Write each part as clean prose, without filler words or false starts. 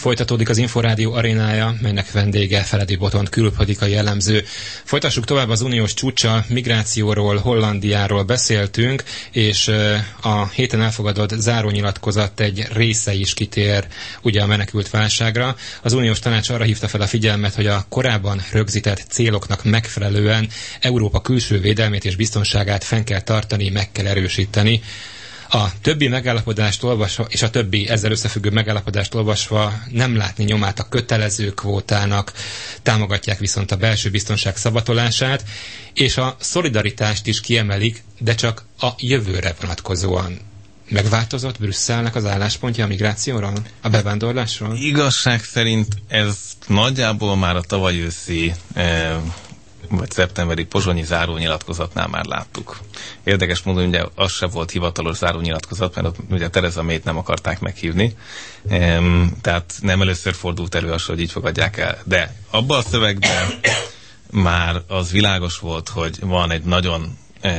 Folytatódik az Inforádió arénája, melynek vendége Feledi Botond külpolitikai elemző. Folytassuk tovább az uniós csúccsal, migrációról, Hollandiáról beszéltünk, és a héten elfogadott zárónyilatkozat egy része is kitér ugye a menekült válságra. Az uniós tanács arra hívta fel a figyelmet, hogy a korábban rögzített céloknak megfelelően Európa külső védelmét és biztonságát fenn kell tartani, meg kell erősíteni. A többi megállapodást olvasva, és a többi ezzel összefüggő megállapodást olvasva nem látni nyomát a kötelező kvótának, támogatják viszont a belső biztonság szavatolását, és a szolidaritást is kiemelik, de csak a jövőre vonatkozóan. Megváltozott Brüsszelnek az álláspontja a migrációról, a bevándorlásról? Igazság szerint ez nagyjából már a tavaly őszi vagy szeptemberi pozsonyi zárónyilatkozatnál már láttuk. Érdekes módon ugye az se volt hivatalos zárónyilatkozat, mert ott ugye Theresa Mayt nem akarták meghívni, tehát nem először fordult elő az, hogy így fogadják el. De abban a szövegben már az világos volt, hogy van egy nagyon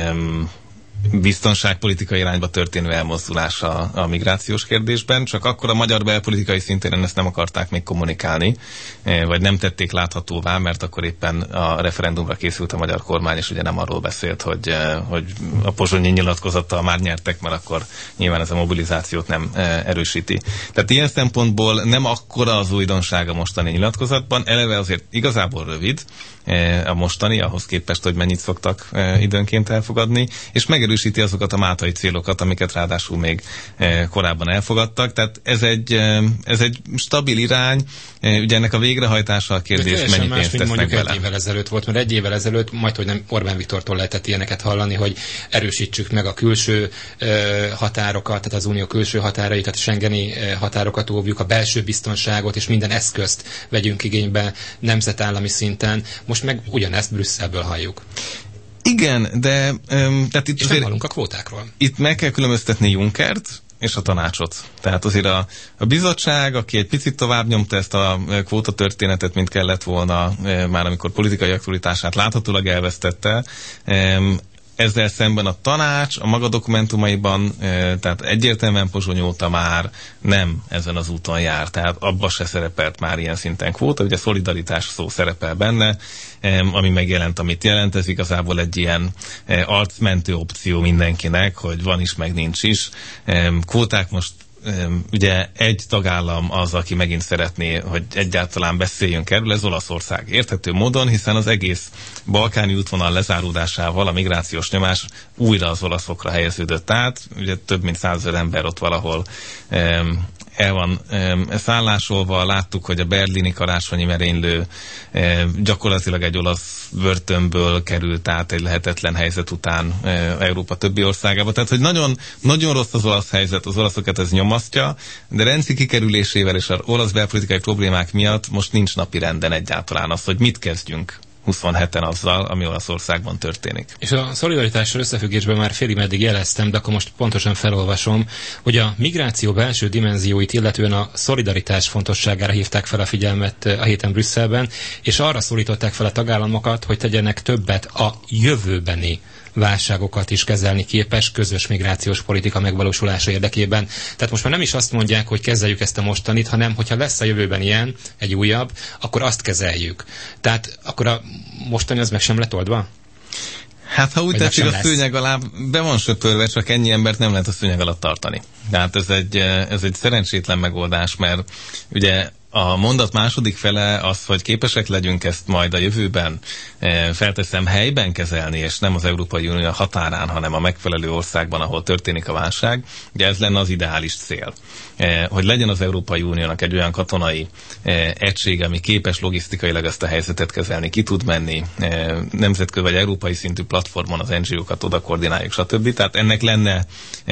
biztonságpolitikai irányba történő elmozdulása a migrációs kérdésben, csak akkor a magyar belpolitikai szinten ezt nem akarták még kommunikálni, vagy nem tették láthatóvá, mert akkor éppen a referendumra készült a magyar kormány, és ugye nem arról beszélt, hogy a pozsonyi nyilatkozattal már nyertek, mert akkor nyilván ez a mobilizációt nem erősíti. Tehát ilyen szempontból nem akkora az újdonság a mostani nyilatkozatban, eleve azért igazából rövid a mostani, ahhoz képest, hogy mennyit szoktak időnként elfogadni, és megerősíti azokat a mátai célokat, amiket ráadásul még korábban elfogadtak. Tehát ez egy stabil irány, ugye ennek a végrehajtása a kérdés, mennyi pénzt tesznek mondjuk bele. egy évvel ezelőtt volt, mert egy évvel ezelőtt majdhogy nem Orbán Viktortól lehetett ilyeneket hallani, hogy erősítsük meg a külső határokat, tehát az unió külső határait, tehát schengeni határokat óvjuk, a belső biztonságot, és minden eszközt vegyünk igénybe nemzetállami szinten. Most meg ugyanezt Brüsszelből halljuk. Igen, de tehát itt és nem hallunk a kvótákról. Itt meg kell különböztetni Junckert és a tanácsot. Tehát azért a bizottság, aki egy picit tovább nyomta ezt a kvóta történetet, mint kellett volna, már amikor politikai aktualitását láthatólag elvesztette, ezzel szemben a tanács a maga dokumentumaiban, tehát egyértelműen Pozsony óta már nem ezen az úton jár, tehát abba se szerepelt már ilyen szinten kvóta, ugye szolidaritás szó szerepel benne, ami megjelent, amit jelent, ez igazából egy ilyen arcmentő opció mindenkinek, hogy van is, meg nincs is. Kvóták most ugye egy tagállam az, aki megint szeretné, hogy egyáltalán beszéljünk erről, ez Olaszország. Érthető módon, hiszen az egész balkáni útvonal lezáródásával a migrációs nyomás újra az olaszokra helyeződött át. Ugye több mint 100 000 ember ott valahol el van szállásolva, láttuk, hogy a berlini karácsonyi merénylő gyakorlatilag egy olasz börtönből került át egy lehetetlen helyzet után Európa többi országába. Tehát, hogy nagyon, nagyon rossz az olasz helyzet, az olaszokat ez nyomasztja, de Renzi kikerülésével és az olasz belpolitikai problémák miatt most nincs napi renden egyáltalán az, hogy mit kezdjünk 27-en azzal, ami Olaszországban történik. És a szolidaritással összefüggésben már félig meddig jeleztem, de akkor most pontosan felolvasom, hogy a migráció belső dimenzióit illetően a szolidaritás fontosságára hívták fel a figyelmet a héten Brüsszelben, és arra szólították fel a tagállamokat, hogy tegyenek többet a jövőbeni válságokat is kezelni képes közös migrációs politika megvalósulása érdekében. Tehát most már nem is azt mondják, hogy kezeljük ezt a mostanit, hanem hogyha lesz a jövőben ilyen, egy újabb, akkor azt kezeljük. Tehát akkor a mostani az meg sem lett oldva? Hát ha úgy tetszik, a szőnyeg alá be van söpörve, csak ennyi embert nem lehet a szőnyeg alatt tartani. Tehát ez egy szerencsétlen megoldás, mert ugye a mondat második fele az, hogy képesek legyünk ezt majd a jövőben, felteszem, helyben kezelni, és nem az Európai Unió határán, hanem a megfelelő országban, ahol történik a válság. Ugye ez lenne az ideális cél. Hogy legyen az Európai Uniónak egy olyan katonai egység, ami képes logisztikailag ezt a helyzetet kezelni, ki tud menni nemzetközi vagy európai szintű platformon az NGO-kat oda koordináljuk, stb. Tehát ennek lenne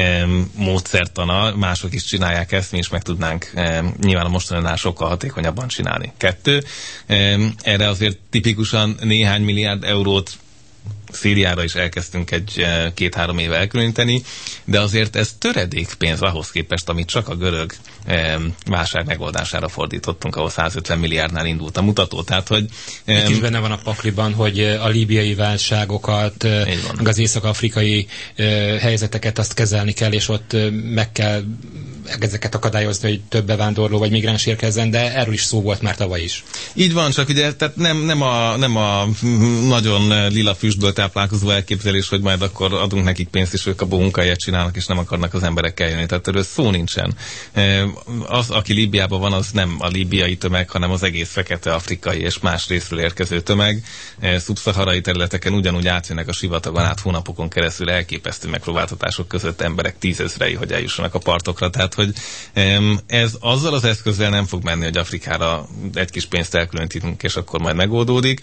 módszertana, mások is csinálják ezt, mi is meg tudnánk nyilván a mostaninál sokkal hatékonyabban csinálni. 2. Erre azért tipikusan néhány milliárd eurót Szíriára is elkezdtünk egy 2-3 éve elkülöníteni, de azért ez töredék pénz ahhoz képest, amit csak a görög válság megoldására fordítottunk, ahol 150 milliárdnál indult a mutató. Tehát, hogy itt is benne van a pakliban, hogy a líbiai válságokat, meg az észak-afrikai helyzeteket azt kezelni kell, és ott meg kell ezeket akadályozni, hogy több bevándorló vagy migráns érkezzen, de erről is szó volt már tavaly is. Így van, csak ugye tehát nem a nagyon lila füstből táplálkozó elképzelés, hogy majd akkor adunk nekik pénzt, és ők abból munkahelyet csinálnak, és nem akarnak az emberekkel jönni. Tehát erről szó nincsen. Az, aki Líbiában van, az nem a líbiai tömeg, hanem az egész fekete afrikai és más részről érkező tömeg. Szubszaharai területeken ugyanúgy átjönnek a sivatagon át hónapokon keresztül elképesztő megpróbáltatások között emberek tízezrei, hogy eljussanak a partokra. Tehát, hogy ez azzal az eszközzel nem fog menni, hogy Afrikára egy kis pénzt elkülönítünk, és akkor majd megoldódik.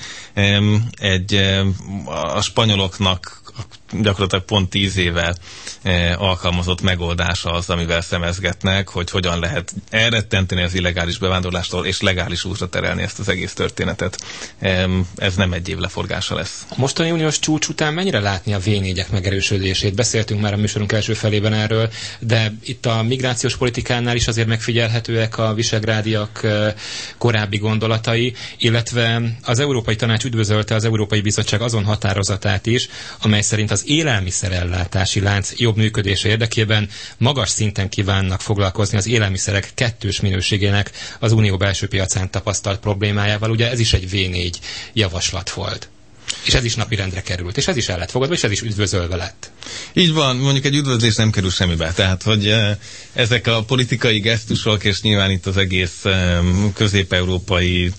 A spanyoloknak gyakorlatilag pont 10 éve alkalmazott megoldása az, amivel szemezgetnek, hogy hogyan lehet elrettenteni az illegális bevándorlástól, és legális útra terelni ezt az egész történetet. Ez nem egy év leforgása lesz. A mostani uniós csúcs után mennyire látni a V4-ek megerősödését? Beszéltünk már a műsorunk első felében erről, de itt a migrációs politikánál is azért megfigyelhetőek a visegrádiak korábbi gondolatai, illetve az Európai Tanács üdvözölte az Európai Bizottság azon határozatát is, amely szerint az élelmiszerellátási lánc jobb működése érdekében magas szinten kívánnak foglalkozni az élelmiszerek kettős minőségének az unió belső piacán tapasztalt problémájával. Ugye ez is egy V4 javaslat volt. És ez is napirendre került, és ez is el lett fogadva, és ez is üdvözölve lett. Így van, mondjuk egy üdvözlés nem kerül semmibe. Tehát, hogy ezek a politikai gesztusok, és nyilván itt az egész közép-európai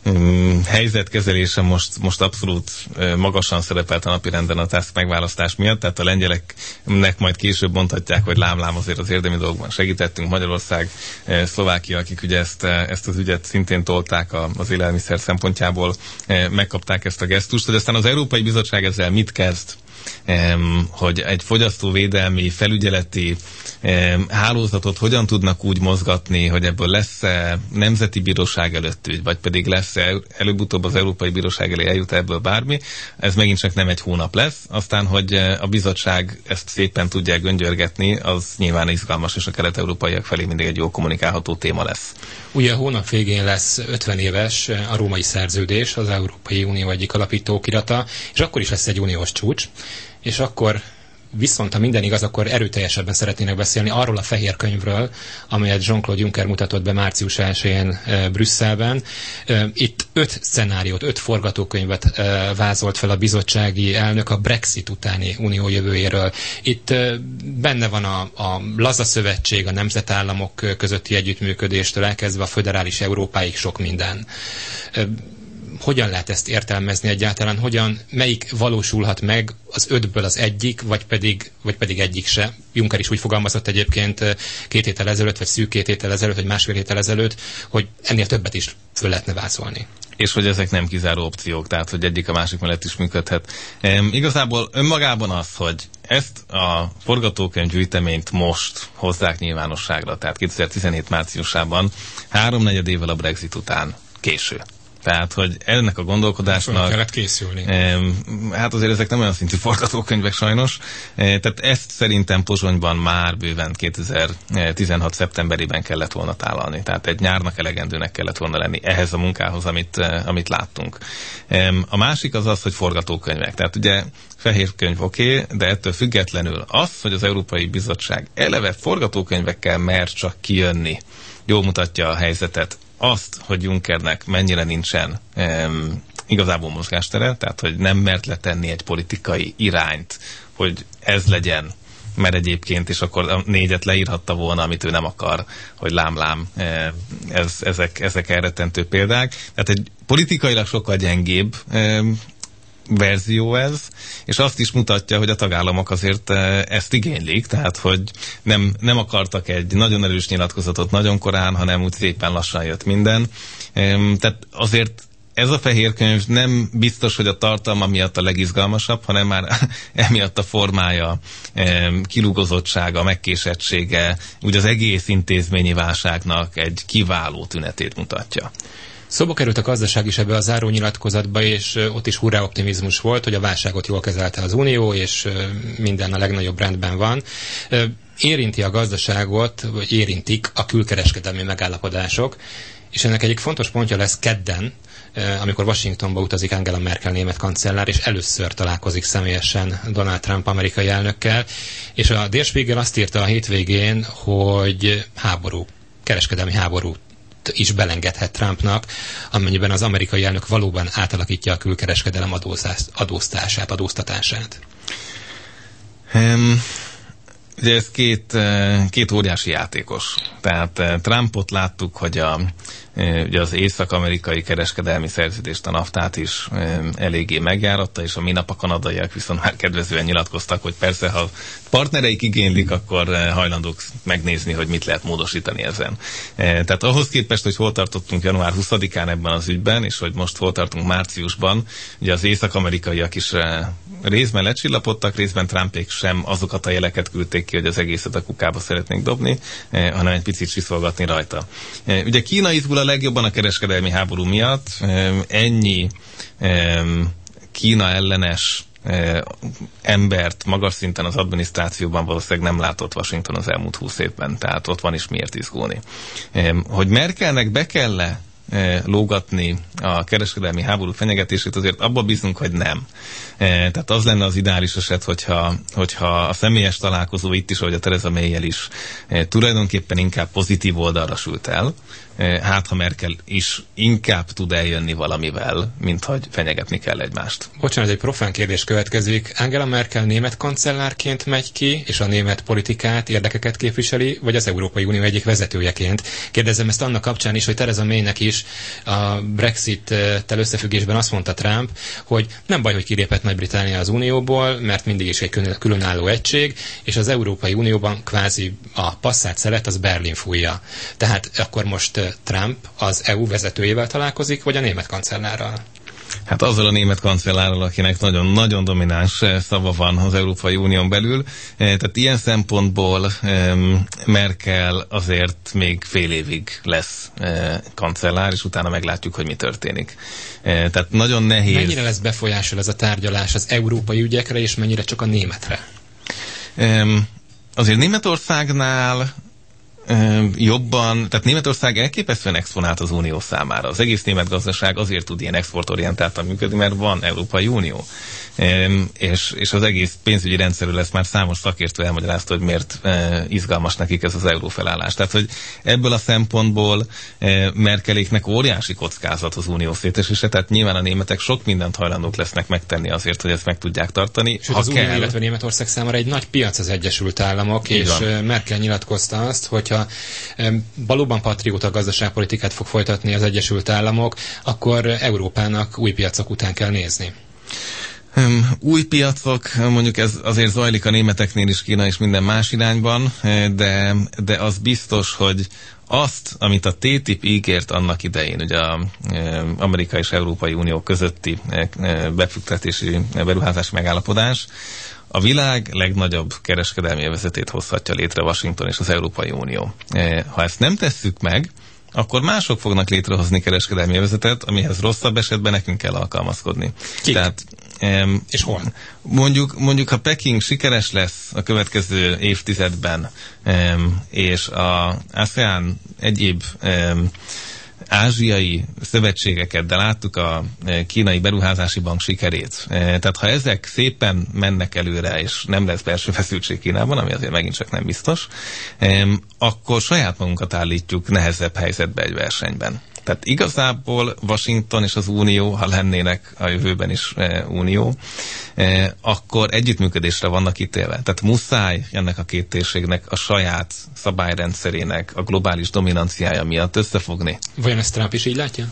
helyzetkezelése most abszolút magasan szerepelt a napirenden a TASZ megválasztás miatt, tehát a lengyeleknek majd később mondhatják, hogy lám azért az érdemi dolgokban segítettünk. Magyarország, Szlovákia, akik ugye ezt az ügyet szintén tolták az élelmiszer szempontjából, megkapták ezt a gesztust, hogy aztán az Európai Bizottság ezzel mit kezd? Hogy egy fogyasztóvédelmi, felügyeleti hálózatot hogyan tudnak úgy mozgatni, hogy ebből lesz-e nemzeti bíróság előtt ügy, vagy pedig lesz-e előbb-utóbb az Európai Bíróság elé eljut ebből bármi. Ez megint csak nem egy hónap lesz. Aztán, hogy a bizottság ezt szépen tudja göngyörgetni, az nyilván izgalmas, és a kelet-európaiak felé mindig egy jól kommunikálható téma lesz. Ugye a hónap végén lesz 50 éves a római szerződés, az Európai Unió egyik alapítóokirata, és akkor is lesz egy uniós csúcs, és akkor viszont, ha minden igaz, akkor erőteljesebben szeretnének beszélni arról a fehér könyvről, amelyet Jean-Claude Juncker mutatott be március 1-én Brüsszelben. Itt 5 szenáriót, 5 forgatókönyvet vázolt fel a bizottsági elnök a Brexit utáni unió jövőjéről. Itt benne van a laza szövetség, a nemzetállamok közötti együttműködéstől elkezdve a föderális Európáig sok minden. Hogyan lehet ezt értelmezni egyáltalán? Melyik valósulhat meg, az 5-ből az egyik, vagy pedig egyik se? Juncker is úgy fogalmazott egyébként 2 héttel ezelőtt, vagy szűk 2 héttel ezelőtt, vagy másfél héttel ezelőtt, hogy ennél többet is föl lehetne vázolni. És hogy ezek nem kizáró opciók, tehát hogy egyik a másik mellett is működhet. Igazából önmagában az, hogy ezt a forgatókönyvgyűjteményt most hozzák nyilvánosságra, tehát 2017 márciusában, 3-4 évvel a Brexit után késő. Tehát, hogy ennek a gondolkodásnak... kellett készülni. Hát azért ezek nem olyan szintű forgatókönyvek sajnos. Tehát ezt szerintem Pozsonyban már bőven 2016. szeptemberében kellett volna tálalni. Tehát egy nyárnak elegendőnek kellett volna lenni ehhez a munkához, amit láttunk. A másik az, hogy forgatókönyvek. Tehát ugye fehér könyv oké, de ettől függetlenül az, hogy az Európai Bizottság eleve forgatókönyvekkel mer csak kijönni, jól mutatja a helyzetet. Azt, hogy Junckernek mennyire nincsen igazából mozgástere, tehát hogy nem mert letenni egy politikai irányt, hogy ez legyen, mert egyébként is akkor a 4-et leírhatta volna, amit ő nem akar, hogy lám, ezek elrettentő példák. Tehát egy politikailag sokkal gyengébb verzió ez, és azt is mutatja, hogy a tagállamok azért ezt igénylik, tehát hogy nem akartak egy nagyon erős nyilatkozatot nagyon korán, hanem úgy szépen lassan jött minden. Tehát azért ez a fehér könyv nem biztos, hogy a tartalma miatt a legizgalmasabb, hanem már emiatt a formája, kilúgozottsága, megkésettsége, úgy az egész intézményi válságnak egy kiváló tünetét mutatja. Szóba került a gazdaság is ebbe a zárónyilatkozatba, és ott is hurrá optimizmus volt, hogy a válságot jól kezelte az Unió, és minden a legnagyobb rendben van. Érinti a gazdaságot, vagy érintik a külkereskedelmi megállapodások, és ennek egyik fontos pontja lesz kedden amikor Washingtonba utazik Angela Merkel német kancellár, és először találkozik személyesen Donald Trump amerikai elnökkel, és a Der Spiegel azt írta a hétvégén, hogy kereskedelmi háborút is belengedhet Trumpnak, amennyiben az amerikai elnök valóban átalakítja a külkereskedelem adóztatását. Ugye ez két óriási játékos. Tehát Trumpot láttuk, hogy ugye az észak-amerikai kereskedelmi szerződést, a NAFTA-t is eléggé megjáratta, és a minap a kanadaiak viszont már kedvezően nyilatkoztak, hogy persze, ha partnereik igénylik, akkor hajlandók megnézni, hogy mit lehet módosítani ezen. Tehát ahhoz képest, hogy hol tartottunk január 20-án ebben az ügyben, és hogy most hol tartunk márciusban, ugye az észak-amerikaiak is részben lecsillapodtak, részben Trumpék sem azokat a jeleket küldték ki, hogy az egészet a kukába szeretnék dobni, hanem egy picit csiszolgatni rajta. Ugye Kína izgul a legjobban a kereskedelmi háború miatt. Ennyi Kína ellenes embert magas szinten az adminisztrációban valószínűleg nem látott Washington az elmúlt 20 évben, tehát ott van is miért izgulni. Hogy Merkelnek be kell lógatni a kereskedelmi háború fenyegetését, azért abba bízunk, hogy nem. Tehát az lenne az ideális eset, hogyha a személyes találkozó itt is, ahogy a Theresa May-jel is tulajdonképpen inkább pozitív oldalra sült el, hát ha Merkel is inkább tud eljönni valamivel, mint hogy fenyegetni kell egymást. Bocsánat, egy profán kérdés következik. Angela Merkel német kancellárként megy ki, és a német politikát, érdekeket képviseli, vagy az Európai Unió egyik vezetőjeként? Kérdezem ezt annak kapcsán is, hogy Theresa Maynek is a Brexit-tel összefüggésben azt mondta Trump, hogy nem baj, hogy kilépett Nagy-Britannia az Unióból, mert mindig is egy különálló egység, és az Európai Unióban kvázi a passzát szelet az Berlin fújja. Tehát akkor most Trump az EU vezetőjével találkozik, vagy a német kancellárral? Hát azzal a német kancellárral, akinek nagyon-nagyon domináns szava van az Európai Unión belül. Tehát ilyen szempontból Merkel azért még fél évig lesz kancellár, és utána meglátjuk, hogy mi történik. Tehát nagyon nehéz. Mennyire lesz befolyásol ez a tárgyalás az európai ügyekre, és mennyire csak a németre? Azért Németországnál jobban, tehát Németország elképesztően exponált az Unió számára. Az egész német gazdaság azért tud ilyen exportorientáltan működni, mert van Európai Unió. És az egész pénzügyi rendszerről lesz már számos szakértő elmagyarázta, hogy miért izgalmas nekik ez az eurófelállás. Tehát, hogy ebből a szempontból Merkeléknek óriási kockázat az unió szétesése, tehát nyilván a németek sok mindent hajlandók lesznek megtenni azért, hogy ezt meg tudják tartani. Sőt, az Unió, illetve Németország számára egy nagy piac az Egyesült Államok, és Merkel nyilatkozta azt, hogyha valóban patrióta gazdaságpolitikát fog folytatni az Egyesült Államok, akkor Európának új piacok után kell nézni. Új piacok, mondjuk ez azért zajlik a németeknél is, Kína és minden más irányban, de az biztos, hogy azt, amit a TTIP ígért annak idején, ugye az Amerika és Európai Unió közötti befektetési beruházási megállapodás, a világ legnagyobb kereskedelmi övezetét hozhatja létre Washington és az Európai Unió. Ha ezt nem tesszük meg, akkor mások fognak létrehozni kereskedelmi övezetet, amihez rosszabb esetben nekünk kell alkalmazkodni. Kik? Tehát, és hol? Mondjuk, ha Peking sikeres lesz a következő évtizedben, és az ASEAN egyéb ázsiai szövetségeket, de láttuk a kínai beruházási bank sikerét. Tehát ha ezek szépen mennek előre, és nem lesz belső feszültség Kínában, ami azért megint csak nem biztos, akkor saját magunkat állítjuk nehezebb helyzetbe egy versenyben. Tehát igazából Washington és az Unió, ha lennének a jövőben is Unió, akkor együttműködésre vannak ítélve. Tehát muszáj ennek a két térségnek a saját szabályrendszerének a globális dominanciája miatt összefogni. Vajon ezt Trump is így látja?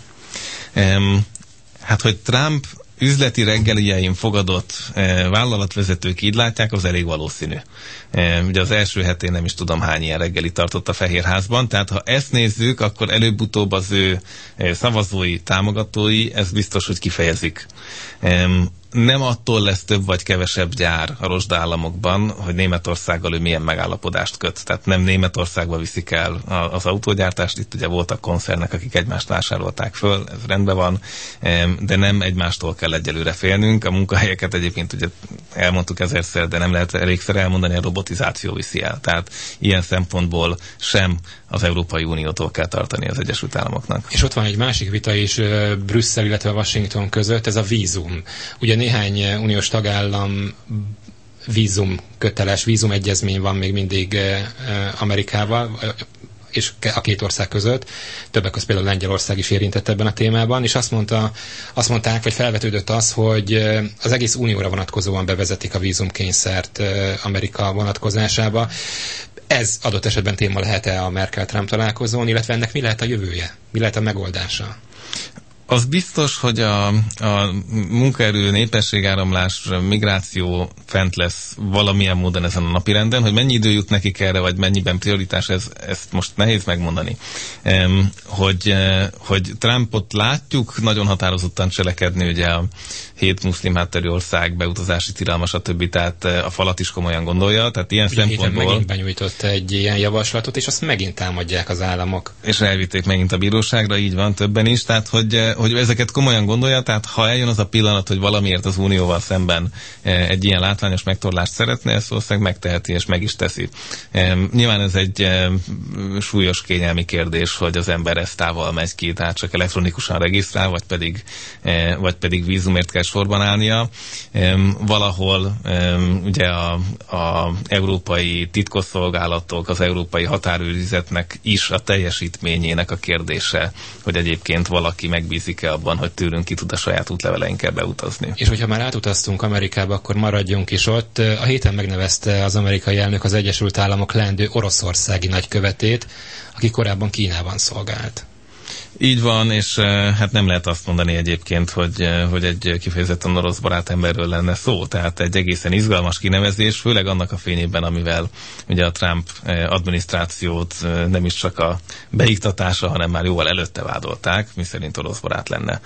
Hát, hogy Trump üzleti reggelijein fogadott vállalatvezetők így látják, az elég valószínű. Ugye az első hetén nem is tudom hány ilyen reggeli tartott a Fehérházban, tehát ha ezt nézzük, akkor előbb-utóbb az ő szavazói, támogatói, ez biztos, hogy kifejezik. Nem attól lesz több vagy kevesebb gyár a rozsdállamokban, hogy Németországgal ő milyen megállapodást köt. Tehát nem Németországba viszik el az autógyártást, itt ugye voltak koncernek, akik egymást vásárolták föl, ez rendben van, de nem egymástól kell egyelőre félnünk. A munkahelyeket egyébként ugye elmondtuk ezerszer, de nem lehet elégszer elmondani, a robotizáció viszi el. Tehát ilyen szempontból sem az Európai Uniótól kell tartani az Egyesült Államoknak. És ott van egy másik vita is Brüsszel, illetve Washington között, ez a vízum. Ugye néhány uniós tagállam vízumegyezmény van még mindig Amerikával, és a két ország között, többek között például Lengyelország is érintett ebben a témában, és azt mondták, vagy felvetődött az, hogy az egész unióra vonatkozóan bevezetik a vízumkényszert Amerika vonatkozásába. Ez adott esetben téma lehet-e a Merkel-Trump találkozón, illetve ennek mi lehet a jövője? Mi lehet a megoldása? Az biztos, hogy a munkaerő, népességáramlás, migráció fent lesz valamilyen módon ezen a napirenden, hogy mennyi idő jut nekik erre, vagy mennyiben prioritás, ezt most nehéz megmondani. Hogy Trumpot látjuk nagyon határozottan cselekedni, ugye a 7 muszlim hátterű ország beutazási tilalma, stb. Tehát a falat is komolyan gondolja, tehát ilyen ugye szempontból... megint benyújtott egy ilyen javaslatot, és azt megint támadják az államok. És elvitték megint a bíróságra, így van, többen is, tehát hogy ezeket komolyan gondolja, tehát ha eljön az a pillanat, hogy valamiért az Unióval szemben egy ilyen látványos megtorlást szeretne, ezt valószínűleg megteheti, és meg is teszi. Nyilván ez egy súlyos kényelmi kérdés, hogy az ember esztával megy ki, tehát csak elektronikusan regisztrál, vagy pedig vízumért kell sorban állnia. Valahol ugye a európai titkosszolgálatok, az európai határőrizetnek is a teljesítményének a kérdése, hogy egyébként valaki megbízik-e abban, hogy tőlünk ki tud a saját útleveleinkkel beutazni. És hogyha már átutaztunk Amerikába, akkor maradjunk is ott. A héten megnevezte az amerikai elnök az Egyesült Államok leendő oroszországi nagykövetét, aki korábban Kínában szolgált. Így van, és hát nem lehet azt mondani egyébként, hogy egy kifejezetten orosz barátemberről lenne szó, tehát egy egészen izgalmas kinevezés, főleg annak a fényében, amivel ugye a Trump adminisztrációt nem is csak a beiktatása, hanem már jóval előtte vádolták, miszerint orosz barát lenne.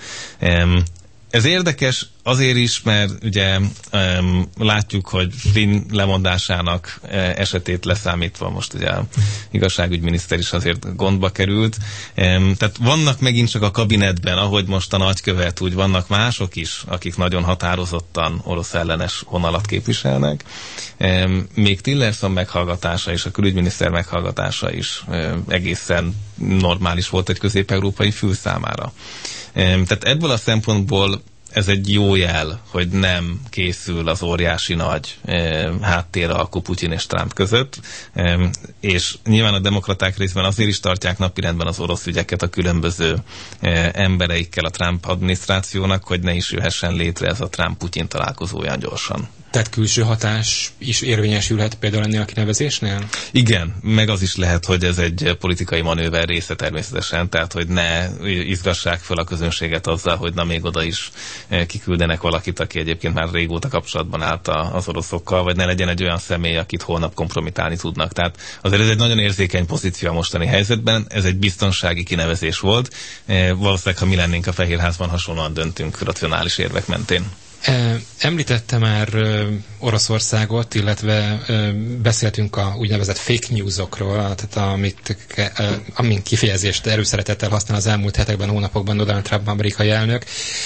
Ez érdekes azért is, mert ugye látjuk, hogy Flynn lemondásának esetét leszámítva most ugye a igazságügyminiszter is azért gondba került. Tehát vannak megint csak a kabinetben, ahogy most a nagykövet, úgy vannak mások is, akik nagyon határozottan orosz ellenes vonalat képviselnek. Még Tillerson meghallgatása és a külügyminiszter meghallgatása is egészen normális volt egy közép-európai fül számára. Tehát ebből a szempontból ez egy jó jel, hogy nem készül az óriási nagy háttéralkú Putyin és Trump között, és nyilván a demokraták részben azért is tartják napirendben az orosz ügyeket a különböző embereikkel a Trump adminisztrációnak, hogy ne is jöhessen létre ez a Trump-Putyin találkozó olyan gyorsan. Tehát külső hatás is érvényesülhet például ennél a kinevezésnél? Igen, meg az is lehet, hogy ez egy politikai manőver része természetesen, tehát hogy ne izgassák fel a közönséget azzal, hogy na még oda is kiküldenek valakit, aki egyébként már régóta kapcsolatban állt az oroszokkal, vagy ne legyen egy olyan személy, akit holnap kompromitálni tudnak. Tehát azért ez egy nagyon érzékeny pozíció a mostani helyzetben, ez egy biztonsági kinevezés volt. Valószínűleg, ha mi lennénk a Fehérházban, hasonlóan döntünk racionális érvek mentén. Említette már Oroszországot, illetve beszéltünk a úgynevezett fake newsokról, tehát amin kifejezést erőszeretettel használ az elmúlt hetekben, hónapokban Donald Trump amerikai elnök.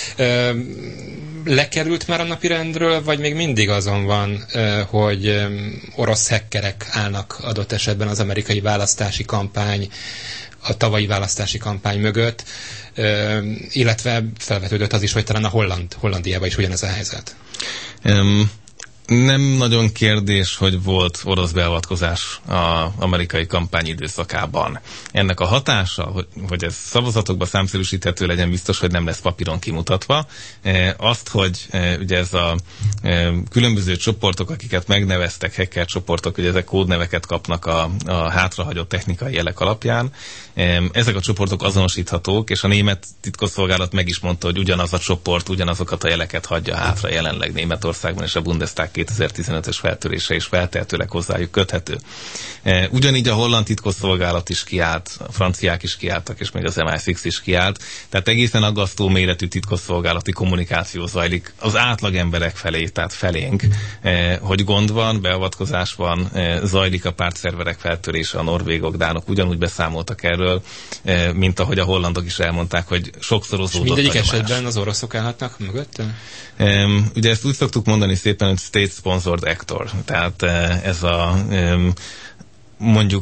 Lekerült már a napirendről, vagy még mindig azon van, hogy orosz hackerek állnak adott esetben az amerikai választási kampány, a tavalyi választási kampány mögött, illetve felvetődött az is, hogy talán a Hollandiában is ugyanez a helyzet. Nem nagyon kérdés, hogy volt orosz beavatkozás az amerikai kampány időszakában. Ennek a hatása, hogy ez szavazatokba számszerűsíthető legyen, biztos, hogy nem lesz papíron kimutatva. Azt, hogy ugye ez a különböző csoportok, akiket megneveztek, hacker csoportok, ugye ezek kódneveket kapnak a hátrahagyott technikai jelek alapján. Ezek a csoportok azonosíthatók, és a német titkosszolgálat meg is mondta, hogy ugyanaz a csoport ugyanazokat a jeleket hagyja hátra jelenleg Németországban, és a Bundestag 2015-ös feltörése is feltehetőleg hozzájuk köthető. Ugyanígy a holland titkosszolgálat is kiállt, a franciák is kiálltak, és még az MI6 is kiállt. Tehát egészen aggasztó méretű titkosszolgálati kommunikáció zajlik az átlag emberek felé, tehát felénk, hogy gond van, beavatkozás van, zajlik a pártszerverek feltörése, a norvégok, dánok ugyanúgy beszámoltak erről, mint ahogy a hollandok is elmondták, hogy sokszorozódott a nyomás. Mindegyik esetben az oroszok állhatnak mögötte? Ugye ezt úgy szoktuk mondani szépen, hogy state-sponsored actor. Tehát ez a mondjuk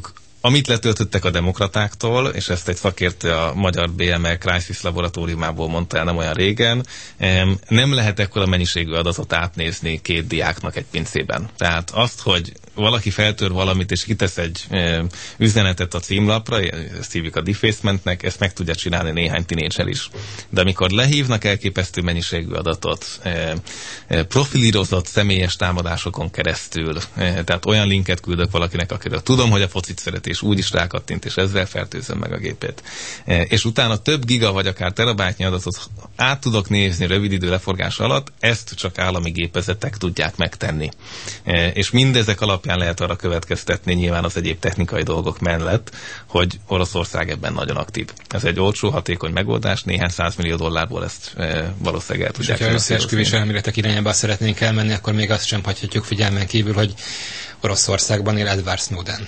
Amit letöltöttek a demokratáktól, és ezt egy szakértő a magyar BME Crisis laboratóriumából mondta el nem olyan régen, nem lehet ekkora mennyiségű adatot átnézni 2 diáknak egy pincében. Tehát azt, hogy valaki feltör valamit, és kitesz egy üzenetet a címlapra, ezt hívjuk a defacementnek, ezt meg tudja csinálni néhány tinédzser is. De amikor lehívnak elképesztő mennyiségű adatot, profilírozott személyes támadásokon keresztül, tehát olyan linket küldök valakinek, akiről tudom, hogy a focit szereti, és úgy is rákattint, és ezzel fertőzöm meg a gépét. És utána több giga, vagy akár terabájtnyi adatot át tudok nézni rövid idő leforgás alatt, ezt csak állami gépezetek tudják megtenni. És mindezek alapján lehet arra következtetni, nyilván az egyéb technikai dolgok mellett, hogy Oroszország ebben nagyon aktív. Ez egy olcsó, hatékony megoldás, néhány $100 millió ezt valószínűleg el tudják. És ha összeesküvés elméletek irányába szeretnénk elmenni, akkor még azt sem hagyhatjuk figyelmen kívül, hogy Oroszországban él Edward Snowden.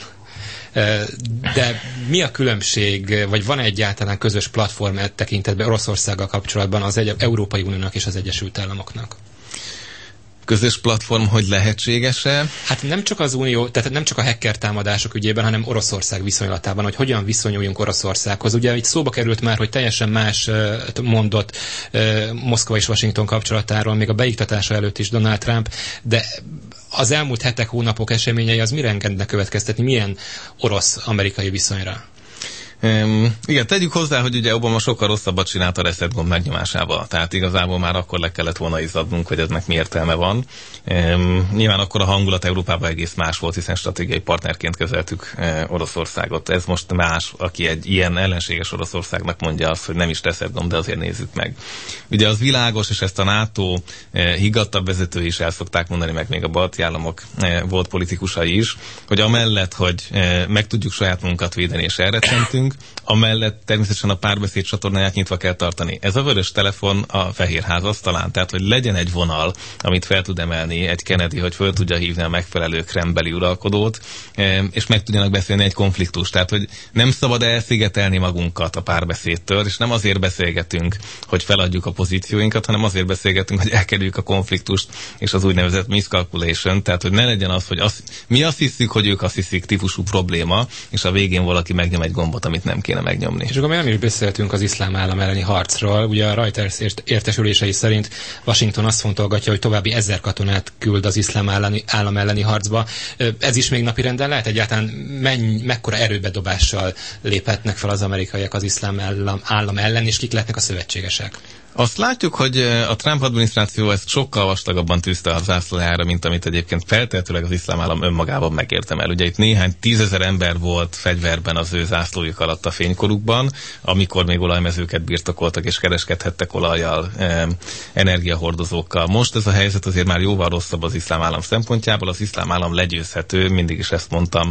De mi a különbség, vagy van egyáltalán közös platform tekintetben Oroszországgal kapcsolatban az Európai Uniónak és az Egyesült Államoknak? Közös platform, hogy lehetséges-e? Hát nem csak az Unió, tehát nem csak a hacker támadások ügyében, hanem Oroszország viszonylatában, hogy hogyan viszonyuljunk Oroszországhoz. Ugye itt szóba került már, hogy teljesen más mondott Moszkva és Washington kapcsolatáról, még a beiktatása előtt is Donald Trump, de az elmúlt hetek, hónapok eseményei az mire engednek következtetni? Milyen orosz-amerikai viszonyra? Igen, tegyük hozzá, hogy ugye Obama sokkal rosszabbat csinált a reset gomb megnyomásával. Tehát igazából már akkor le kellett volna izzadnunk, hogy eznek mi értelme van. Nyilván akkor a hangulat Európában egész más volt, hiszen stratégiai partnerként kezeltük Oroszországot. Ez most más, aki egy ilyen ellenséges Oroszországnak mondja azt, hogy nem is reset gomb, de azért nézzük meg. Ugye az világos, és ezt a NATO higgadtabb vezetői is el szokták mondani, meg még a balti államok volt politikusai is, hogy amellett, hogy meg tudjuk saját munkat védeni és elrettentünk, amellett természetesen a párbeszéd csatornáját nyitva kell tartani. Ez a vörös telefon a Fehérház asztalán, tehát hogy legyen egy vonal, amit fel tud emelni egy Kennedy, hogy föl tudja hívni a megfelelő krembeli uralkodót, és meg tudjanak beszélni egy konfliktust. Tehát, hogy nem szabad elszigetelni magunkat a párbeszédtől, és nem azért beszélgetünk, hogy feladjuk a pozícióinkat, hanem azért beszélgetünk, hogy elkerüljük a konfliktust, és az úgynevezett miscalculation, tehát, hogy ne legyen az, hogy mi azt hiszük, hogy ők azt hiszik típusú probléma, és a végén valaki megnyom egy gombot, amit nem kéne megnyomni. És akkor mi nem is beszéltünk az iszlám állam elleni harcról. Ugye a Reuters értesülései szerint Washington azt fontolgatja, hogy további 1000 katonát küld az iszlám állam elleni harcba. Ez is még napirenden lehet? Egyáltalán mekkora erőbedobással léphetnek fel az amerikaiak az iszlám állam ellen, és kik lehetnek a szövetségesek? Azt látjuk, hogy a Trump adminisztráció ezt sokkal vastagabban tűzte a zászlajára, mint amit egyébként feltehetőleg az iszlám állam önmagában megértem. Ugye itt néhány 10 000 ember volt fegyverben az ő zászlójuk alatt a fénykorukban, amikor még olajmezőket birtokoltak és kereskedhettek olajjal, energiahordozókkal. Most ez a helyzet azért már jóval rosszabb az iszlám állam szempontjából. Az iszlám állam legyőzhető, mindig is ezt mondtam,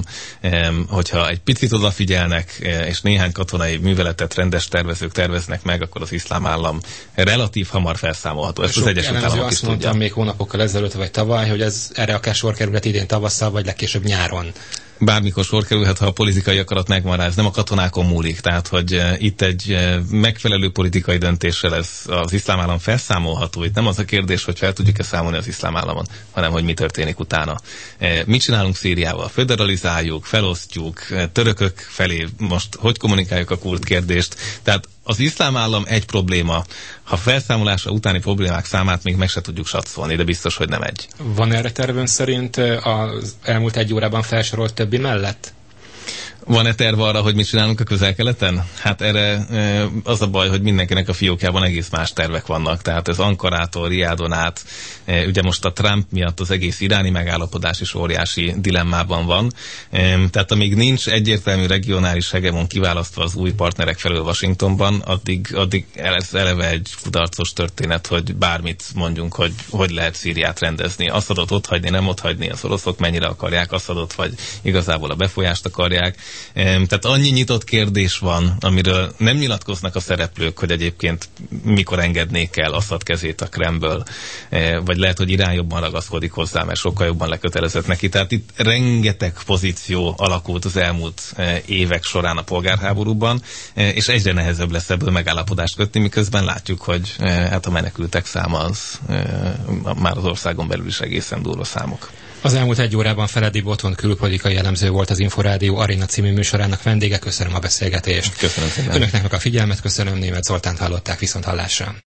hogyha egy picit odafigyelnek, és néhány katonai műveletet rendes tervezők terveznek meg, akkor az iszlám állam relatív hamar felszámolható. Ezt az Egyesült Államok is tudja. Mondtam még hónapokkal ezelőtt vagy tavaly, hogy ez erre akár sor kerülhet idén tavasszal, vagy legkésőbb nyáron. Bármikor sor kerülhet, ha a politikai akarat megvan rá, ez nem a katonákon múlik. Tehát, hogy itt egy megfelelő politikai döntéssel ez az iszlám állam felszámolható. Itt nem az a kérdés, hogy fel tudjuk-e számolni az iszlám államon, hanem hogy mi történik utána. Mit csinálunk Szíriával? Föderalizáljuk, felosztjuk, törökök felé most hogy kommunikáljuk a kurd kérdést. Tehát az iszlám állam egy probléma. Ha felszámolása utáni problémák számát még meg se tudjuk satszolni, de biztos, hogy nem egy. Van erre tervön szerint az elmúlt 1 órában felsorolt többi mellett? Van-e terv arra, hogy mit csinálunk a Közel-Keleten? Hát erre az a baj, hogy mindenkinek a fiókjában egész más tervek vannak. Tehát ez Ankarától, Riádon át, ugye most a Trump miatt az egész iráni megállapodás is óriási dilemmában van. Tehát amíg nincs egyértelmű regionális hegemon kiválasztva az új partnerek felől Washingtonban, addig ez eleve egy kudarcos történet, hogy bármit mondjunk, hogy lehet Szíriát rendezni. Azt adott otthagyni, nem otthagyni, az oroszok mennyire akarják, azt adott, vagy igazából a befolyást akarják. Tehát annyi nyitott kérdés van, amiről nem nyilatkoznak a szereplők, hogy egyébként mikor engednék el Assad kezét a Kremlből, vagy lehet, hogy Irán jobban ragaszkodik hozzá, mert sokkal jobban lekötelezett neki. Tehát itt rengeteg pozíció alakult az elmúlt évek során a polgárháborúban, és egyre nehezebb lesz ebből megállapodást kötni, miközben látjuk, hogy hát a menekültek száma az már az országon belül is egészen durva számok. Az elmúlt 1 órában Feledi Botond külpolitikai elemző volt az Inforádió Arena című című műsorának vendége. Köszönöm a beszélgetést. Köszönöm szépen. Önöknek a figyelmet köszönöm, Németh Zoltánt hallották, viszont hallásra.